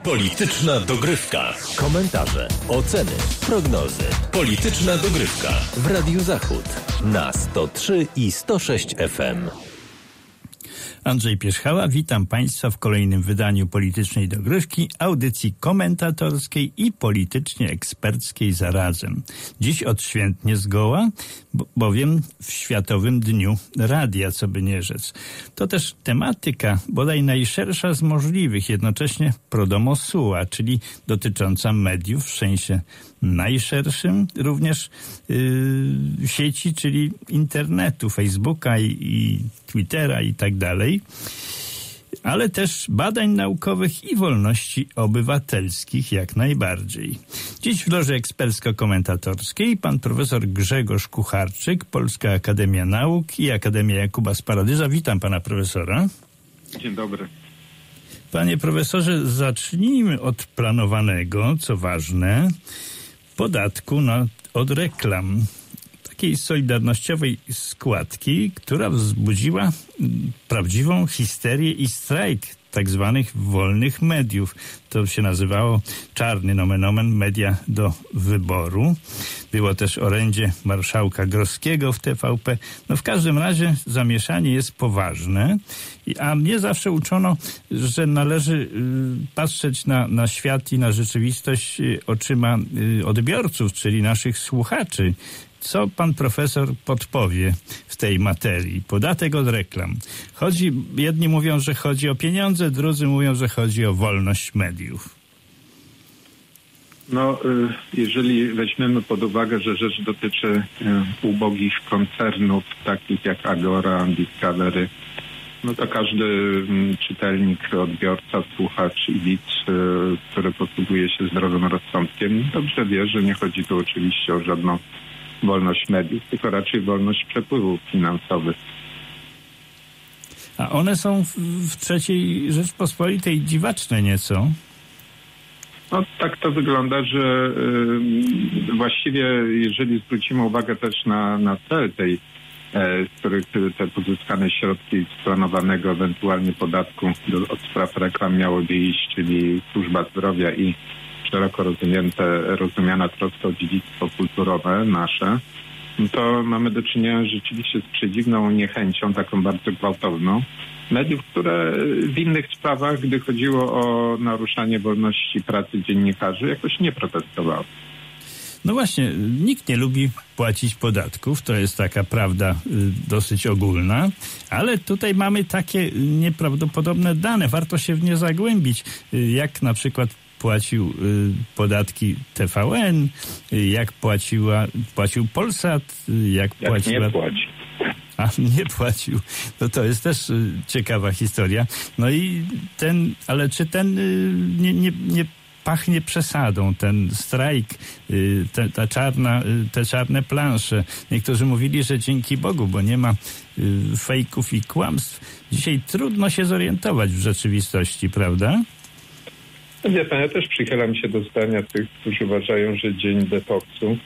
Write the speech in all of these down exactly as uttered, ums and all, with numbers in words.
Polityczna dogrywka. Komentarze, oceny, prognozy. Polityczna dogrywka w Radiu Zachód na sto trzy i sto sześć F M. Andrzej Pierzchała, witam Państwa w kolejnym wydaniu Politycznej Dogrywki, audycji komentatorskiej i politycznie-eksperckiej zarazem. Dziś odświętnie zgoła, bowiem w Światowym Dniu Radia, co by nie rzec. To też tematyka bodaj najszersza z możliwych, jednocześnie pro domo sua, czyli dotycząca mediów w sensie najszerszym, również yy, sieci, czyli internetu, Facebooka i, i Twittera i tak dalej, ale też badań naukowych i wolności obywatelskich jak najbardziej. Dziś w loży ekspercko-komentatorskiej pan profesor Grzegorz Kucharczyk, Polska Akademia Nauk i Akademia Jakuba z Paradyża. Witam pana profesora. Dzień dobry. Panie profesorze, zacznijmy od planowanego, co ważne, podatku na, od reklam. Takiej solidarnościowej składki, która wzbudziła prawdziwą histerię i strajk tak zwanych wolnych mediów. To się nazywało czarny nomen omen media do wyboru. Było też orędzie marszałka Grodzkiego w T V P. No w każdym razie zamieszanie jest poważne, a mnie zawsze uczono, że należy y, patrzeć na, na świat i na rzeczywistość y, oczyma y, odbiorców, czyli naszych słuchaczy. Co pan profesor podpowie w tej materii? Podatek od reklam. Chodzi, jedni mówią, że chodzi o pieniądze, drudzy mówią, że chodzi o wolność mediów. No, jeżeli weźmiemy pod uwagę, że rzecz dotyczy ubogich koncernów, takich jak Agora, Discovery, no to każdy czytelnik, odbiorca, słuchacz i widz, który posługuje się zdrowym rozsądkiem, dobrze wie, że nie chodzi tu oczywiście o żadną wolność mediów, tylko raczej wolność przepływów finansowych. A one są w, w trzeciej Rzeczpospolitej dziwaczne nieco. No tak to wygląda, że y, właściwie jeżeli zwrócimy uwagę też na, na cel tej, e, z których te pozyskane środki z planowanego ewentualnie podatku do, od spraw reklam miałoby iść, czyli służba zdrowia i szeroko rozumiane, rozumiana troska o dziedzictwo kulturowe nasze, to mamy do czynienia rzeczywiście z przedziwną niechęcią, taką bardzo gwałtowną, mediów, które w innych sprawach, gdy chodziło o naruszanie wolności pracy dziennikarzy, jakoś nie protestowały. No właśnie, nikt nie lubi płacić podatków, to jest taka prawda y, dosyć ogólna, ale tutaj mamy takie nieprawdopodobne dane, warto się w nie zagłębić, y, jak na przykład płacił y, podatki T V N, y, jak płaciła, płacił Polsat, y, jak, jak płaciła... nie płaci. A, nie płacił. No to jest też y, ciekawa historia. No i ten, ale czy ten y, nie, nie, nie pachnie przesadą, ten strajk, y, te, ta czarna, y, te czarne plansze. Niektórzy mówili, że dzięki Bogu, bo nie ma y, fejków i kłamstw. Dzisiaj trudno się zorientować w rzeczywistości, prawda? Wie pan, ja też przychylam się do zdania tych, którzy uważają, że dzień detoksu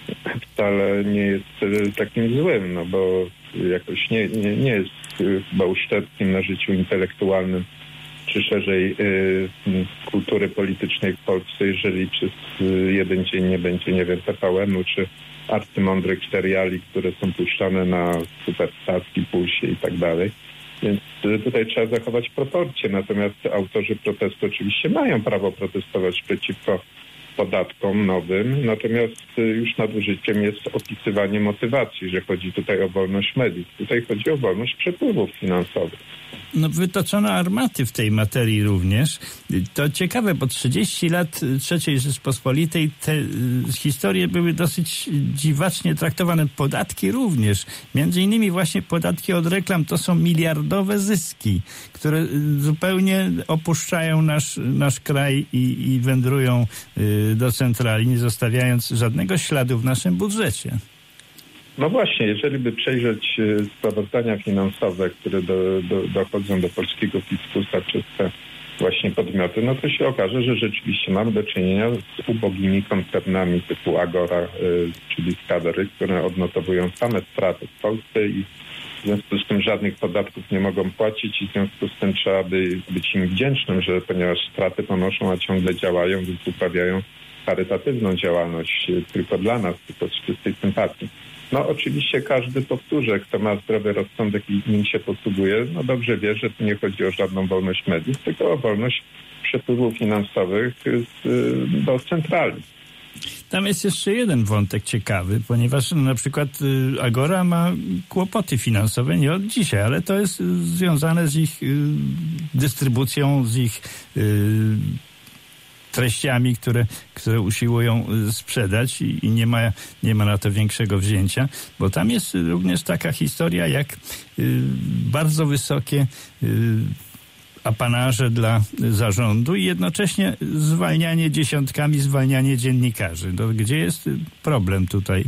wcale nie jest takim złym, no bo jakoś nie, nie, nie jest chyba uszczerbkiem na życiu intelektualnym czy szerzej y, kultury politycznej w Polsce, jeżeli przez jeden dzień nie będzie, nie wiem, T V N-u czy arcymądrych seriali, które są puszczane na Superstacji, Pulsie i tak dalej. Więc tutaj trzeba zachować proporcje. Natomiast autorzy protestu oczywiście mają prawo protestować przeciwko podatkom nowym. Natomiast już nadużyciem jest opisywanie motywacji, że chodzi tutaj o wolność mediów. Tutaj chodzi o wolność przepływów finansowych. No wytoczono armaty w tej materii również. To ciekawe, bo trzydzieści lat trzeciej Rzeczpospolitej te y, historie były dosyć dziwacznie traktowane. Podatki również. Między innymi właśnie podatki od reklam to są miliardowe zyski, które y, zupełnie opuszczają nasz, nasz kraj i, i wędrują y, do centrali, nie zostawiając żadnego śladu w naszym budżecie. No właśnie, jeżeli by przejrzeć sprawozdania finansowe, które do, do, dochodzą do polskiego fiskusa przez te właśnie podmioty, no to się okaże, że rzeczywiście mamy do czynienia z ubogimi koncernami typu Agora, y, czyli Discovery, które odnotowują same straty w Polsce i związku z tym żadnych podatków nie mogą płacić i w związku z tym trzeba by być im wdzięcznym, że ponieważ straty ponoszą, a ciągle działają, więc uprawiają charytatywną działalność tylko dla nas, tylko z czystej sympatii. No oczywiście każdy, powtórzę, kto ma zdrowy rozsądek i nim się posługuje, no dobrze wie, że tu nie chodzi o żadną wolność mediów, tylko o wolność przepływów finansowych z, do centrali. Tam jest jeszcze jeden wątek ciekawy, ponieważ na przykład Agora ma kłopoty finansowe nie od dzisiaj, ale to jest związane z ich dystrybucją, z ich treściami, które, które usiłują sprzedać i, i nie ma, nie ma na to większego wzięcia, bo tam jest również taka historia jak y, bardzo wysokie y, apanaże dla zarządu i jednocześnie zwalnianie dziesiątkami, zwalnianie dziennikarzy. No, gdzie jest problem tutaj?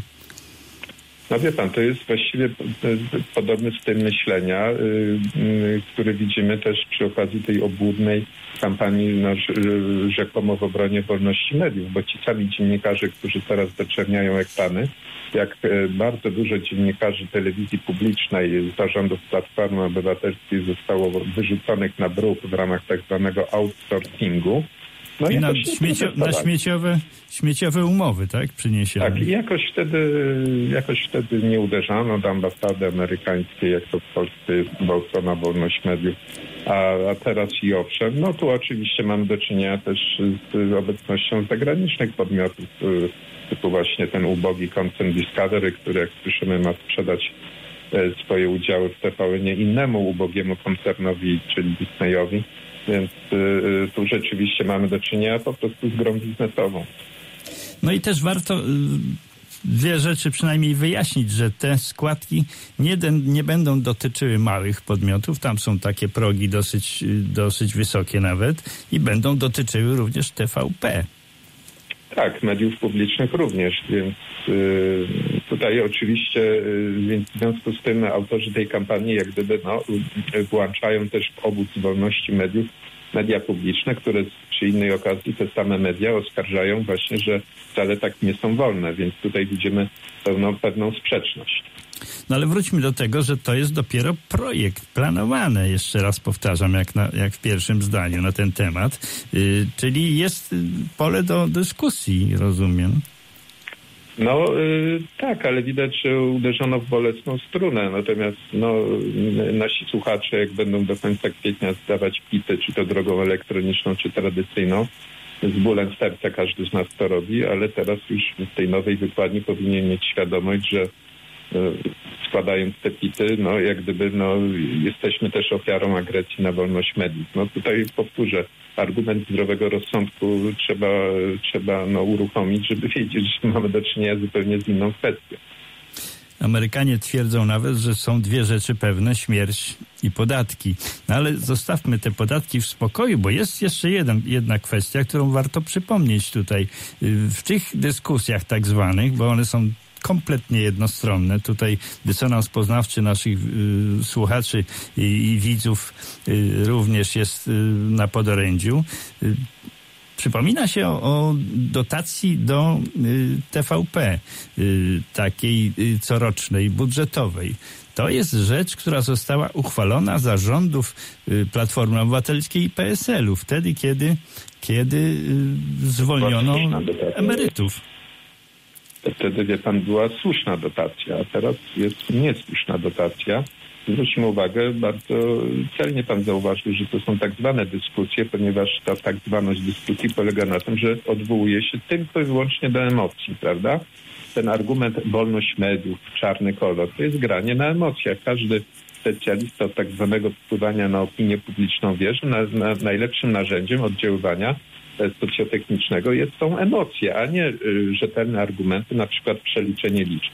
No wie pan, to jest właściwie podobny styl myślenia, yy, który widzimy też przy okazji tej obłudnej kampanii no, rzekomo w obronie wolności mediów, bo ci sami dziennikarze, którzy teraz doczerniają ekrany, jak bardzo dużo dziennikarzy telewizji publicznej z zarządów Platformy Obywatelskiej zostało wyrzuconych na bruk w ramach tak zwanego outsourcingu. No I na, śmiecio, na śmieciowe, śmieciowe umowy, tak? Przyniesiono. Tak, i jakoś wtedy, jakoś wtedy nie uderzano do ambasady amerykańskiej, jak to w Polsce jest gwałcona wolność mediów, a, a teraz i owszem. No tu oczywiście mamy do czynienia też z obecnością zagranicznych podmiotów, typu właśnie ten ubogi koncern Discovery, który jak słyszymy ma sprzedać swoje udziały w T V N-ie innemu ubogiemu koncernowi, czyli Disneyowi. Więc y, tu rzeczywiście mamy do czynienia po prostu z grą biznesową. No i też warto y, dwie rzeczy przynajmniej wyjaśnić, że te składki nie, nie będą dotyczyły małych podmiotów. Tam są takie progi dosyć, dosyć wysokie nawet i będą dotyczyły również T V P. Tak, mediów publicznych również, więc y, tutaj oczywiście, y, więc w związku z tym autorzy tej kampanii jak gdyby no, y, włączają też w obóz wolności mediów media publiczne, które przy innej okazji te same media oskarżają właśnie, że wcale tak nie są wolne, więc tutaj widzimy pewną, pewną sprzeczność. No ale wróćmy do tego, że to jest dopiero projekt planowany, jeszcze raz powtarzam, jak, na, jak w pierwszym zdaniu na ten temat, yy, czyli jest pole do dyskusji, rozumiem. No yy, tak, ale widać, że uderzono w bolesną strunę, natomiast no, nasi słuchacze, jak będą do końca kwietnia zdawać pity, czy to drogą elektroniczną, czy tradycyjną, z bólem serca każdy z nas to robi, ale teraz już w tej nowej wykładni powinien mieć świadomość, że składając te pity, no jak gdyby no, jesteśmy też ofiarą agresji na wolność mediów. No tutaj powtórzę, argument zdrowego rozsądku trzeba, trzeba no, uruchomić, żeby wiedzieć, że mamy do czynienia zupełnie z inną kwestią. Amerykanie twierdzą nawet, że są dwie rzeczy pewne, śmierć i podatki. No ale zostawmy te podatki w spokoju, bo jest jeszcze jeden, jedna kwestia, którą warto przypomnieć tutaj. W tych dyskusjach tak zwanych, bo one są kompletnie jednostronne. Tutaj dysonans poznawczy naszych y, słuchaczy i, i widzów y, również jest y, na podorędziu. Y, Przypomina się o, o dotacji do y, T V P, y, takiej y, corocznej, budżetowej. To jest rzecz, która została uchwalona za rządów y, Platformy Obywatelskiej i P S L u, wtedy, kiedy, kiedy y, zwolniono emerytów. Wtedy, wie pan, była słuszna dotacja, a teraz jest niesłuszna dotacja. Zwróćmy uwagę, bardzo celnie pan zauważył, że to są tak zwane dyskusje, ponieważ ta tak zwaność dyskusji polega na tym, że odwołuje się tylko i wyłącznie do emocji, prawda? Ten argument wolność mediów, czarny kolor, to jest granie na emocjach. Każdy specjalista od tak zwanego wpływania na opinię publiczną wie, że na, na, najlepszym narzędziem oddziaływania socjotechnicznego jest, są emocje, a nie y, rzetelne argumenty, na przykład przeliczenie liczb.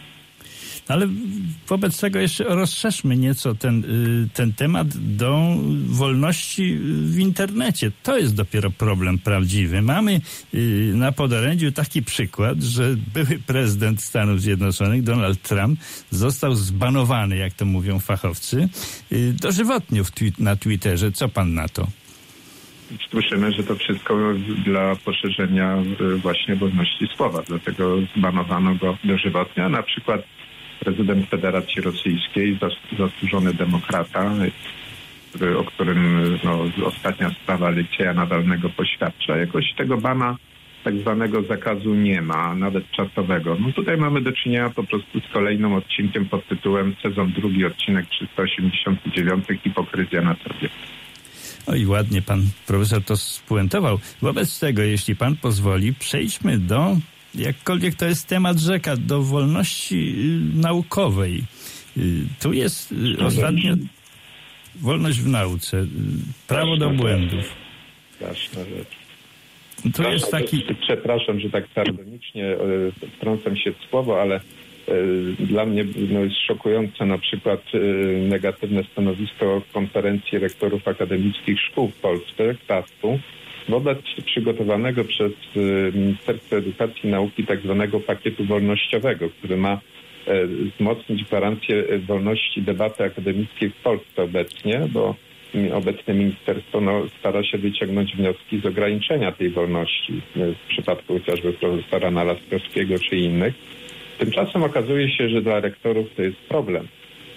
Ale wobec tego jeszcze rozszerzmy nieco ten, ten temat do wolności w internecie. To jest dopiero problem prawdziwy. Mamy na podorędziu taki przykład, że były prezydent Stanów Zjednoczonych, Donald Trump, został zbanowany, jak to mówią fachowcy, dożywotnio w twi- na Twitterze. Co pan na to? Słyszymy, że to wszystko dla poszerzenia właśnie wolności słowa. Dlatego zbanowano go dożywotnie, a na przykład prezydent Federacji Rosyjskiej, zasłużony demokrata, który, o którym no, ostatnia sprawa Aleksieja Nawalnego poświadcza. Jakoś tego bana tak zwanego zakazu nie ma, nawet czasowego. No tutaj mamy do czynienia po prostu z kolejnym odcinkiem pod tytułem sezon drugi, odcinek trzysta osiemdziesiąty dziewiąty, hipokryzja na sobie. Oj, ładnie pan profesor to spuentował. Wobec tego, jeśli pan pozwoli, przejdźmy do, jakkolwiek to jest temat rzeka, do wolności y, naukowej. Y, tu jest y, ostatnio wolność w nauce, y, prawo do błędów. Straszna rzecz. To jest taki... Przepraszam, że tak sardonicznie y, wtrącam się w słowo, ale y, dla mnie no, jest szokujące na przykład y, negatywne stanowisko konferencji rektorów akademickich szkół w Polsce, KASP-u, wobec przygotowanego przez y, Ministerstwo Edukacji i Nauki tak zwanego pakietu wolnościowego, który ma y, wzmocnić gwarancję wolności debaty akademickiej w Polsce obecnie, bo obecne ministerstwo no, stara się wyciągnąć wnioski z ograniczenia tej wolności w przypadku chociażby profesora Nalaskowskiego czy innych. Tymczasem okazuje się, że dla rektorów to jest problem.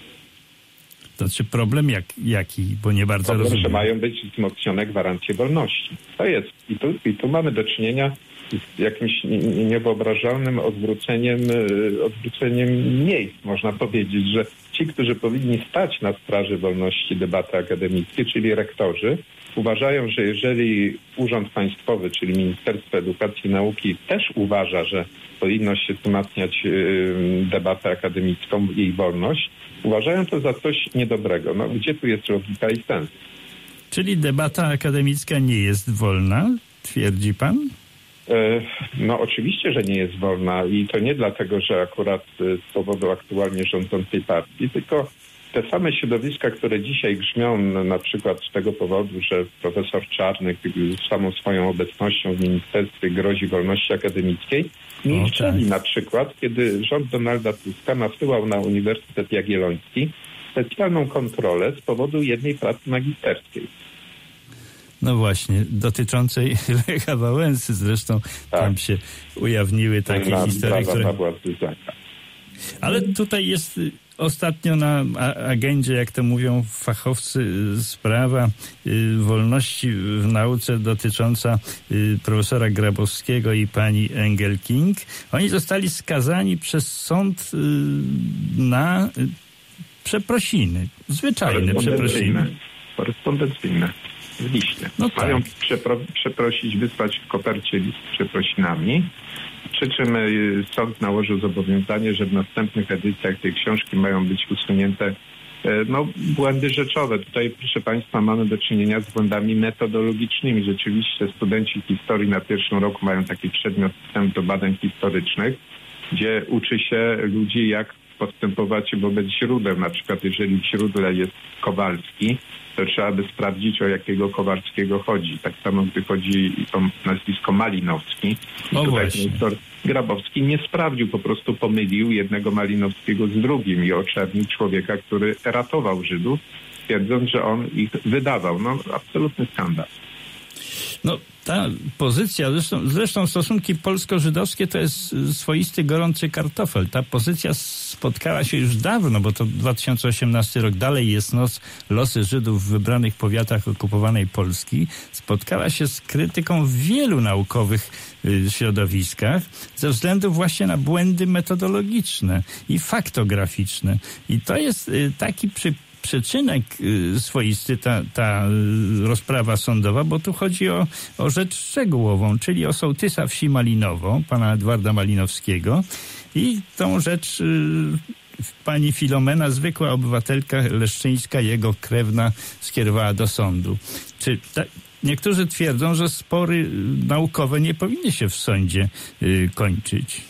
To czy problem jak, jaki? Bo nie bardzo problem, rozumiem. Że mają być wzmocnione gwarancje wolności. To jest. I tu, i tu mamy do czynienia z jakimś niewyobrażalnym odwróceniem, odwróceniem miejsc. Można powiedzieć, że ci, którzy powinni stać na straży wolności debaty akademickiej, czyli rektorzy, uważają, że jeżeli Urząd Państwowy, czyli Ministerstwo Edukacji i Nauki też uważa, że powinno się wzmacniać debatę akademicką, jej wolność, uważają to za coś niedobrego. No, gdzie tu jest logika i sens? Czyli debata akademicka nie jest wolna, twierdzi pan? No oczywiście, że nie jest wolna i to nie dlatego, że akurat z powodu aktualnie rządzącej partii, tylko te same środowiska, które dzisiaj grzmią na przykład z tego powodu, że profesor Czarnek samą swoją obecnością w ministerstwie grozi wolności akademickiej, milczeli na przykład, kiedy rząd Donalda Tuska nasyłał na Uniwersytet Jagielloński specjalną kontrolę z powodu jednej pracy magisterskiej. No właśnie, dotyczącej Lecha Wałęsy. Zresztą tak. Tam się ujawniły takie na historie, które... Ale tutaj jest ostatnio na agendzie, jak to mówią fachowcy, sprawa y, wolności w nauce dotycząca y, profesora Grabowskiego i pani Engelking. Oni zostali skazani przez sąd y, na y, przeprosiny. Zwyczajne przeprosiny. Korespondencyjne. W liście. No tak. Mają przepro- przeprosić, wysłać w kopercie list z przeprosinami, przy czym sąd nałożył zobowiązanie, że w następnych edycjach tej książki mają być usunięte no, błędy rzeczowe. Tutaj, proszę Państwa, mamy do czynienia z błędami metodologicznymi. Rzeczywiście studenci historii na pierwszym roku mają taki przedmiot wstęp do badań historycznych, gdzie uczy się ludzi, jak postępować wobec źródeł. Na przykład jeżeli w źródle jest Kowalski, to trzeba by sprawdzić, o jakiego Kowalskiego chodzi. Tak samo gdy chodzi o nazwisko Malinowski. No tutaj właśnie. Grabowski nie sprawdził, po prostu pomylił jednego Malinowskiego z drugim i oczernił człowieka, który ratował Żydów, twierdząc, że on ich wydawał. No, absolutny skandal. No, ta pozycja, zresztą, zresztą stosunki polsko-żydowskie to jest swoisty gorący kartofel. Ta pozycja spotkała się już dawno, bo to dwa tysiące osiemnasty rok, dalej jest nos, losy Żydów w wybranych powiatach okupowanej Polski. Spotkała się z krytyką w wielu naukowych y, środowiskach ze względu właśnie na błędy metodologiczne i faktograficzne. I to jest y, taki przypadek, przyczynek swoisty ta, ta rozprawa sądowa, bo tu chodzi o, o rzecz szczegółową, czyli o sołtysa wsi Malinowo, pana Edwarda Malinowskiego i tą rzecz pani Filomena, zwykła obywatelka leszczyńska, jego krewna, skierowała do sądu. Czy ta, niektórzy twierdzą, że spory naukowe nie powinny się w sądzie y, kończyć.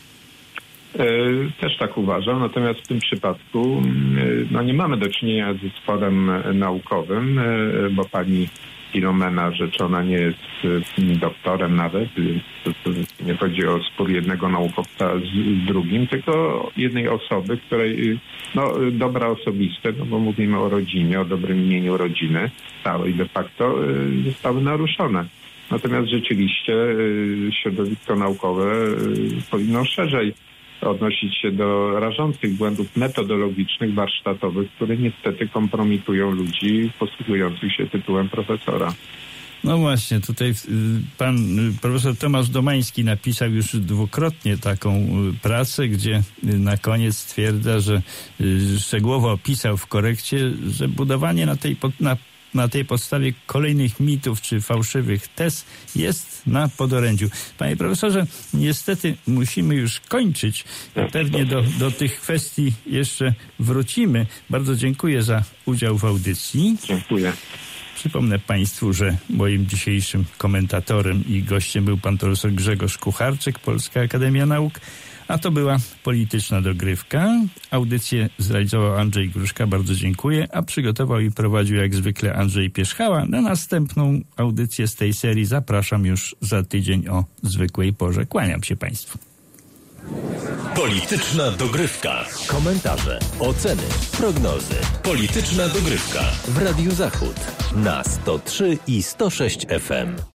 Też tak uważam, natomiast w tym przypadku no nie mamy do czynienia ze sporem naukowym, bo pani Filomena rzeczona nie jest doktorem nawet, to, to nie chodzi o spór jednego naukowca z, z drugim, tylko jednej osoby, której no, dobra osobiste, no bo mówimy o rodzinie, o dobrym imieniu rodziny całej de facto zostały naruszone. Natomiast rzeczywiście środowisko naukowe powinno szerzej odnosić się do rażących błędów metodologicznych, warsztatowych, które niestety kompromitują ludzi posługujących się tytułem profesora. No właśnie, tutaj pan profesor Tomasz Domański napisał już dwukrotnie taką pracę, gdzie na koniec stwierdza, że szczegółowo opisał w korekcie, że budowanie na tej, na, na tej podstawie kolejnych mitów czy fałszywych tez jest na podorędziu. Panie profesorze, niestety musimy już kończyć. Pewnie do, do tych kwestii jeszcze wrócimy. Bardzo dziękuję za udział w audycji. Dziękuję. Przypomnę Państwu, że moim dzisiejszym komentatorem i gościem był pan profesor Grzegorz Kucharczyk, Polska Akademia Nauk, a to była Polityczna Dogrywka. Audycję zrealizował Andrzej Gruszka, bardzo dziękuję, a przygotował i prowadził jak zwykle Andrzej Pierzchała. Na następną audycję z tej serii zapraszam już za tydzień o zwykłej porze. Kłaniam się Państwu. Polityczna Dogrywka. Komentarze, oceny, prognozy. Polityczna Dogrywka w Radiu Zachód na sto trzy i sto sześć F M.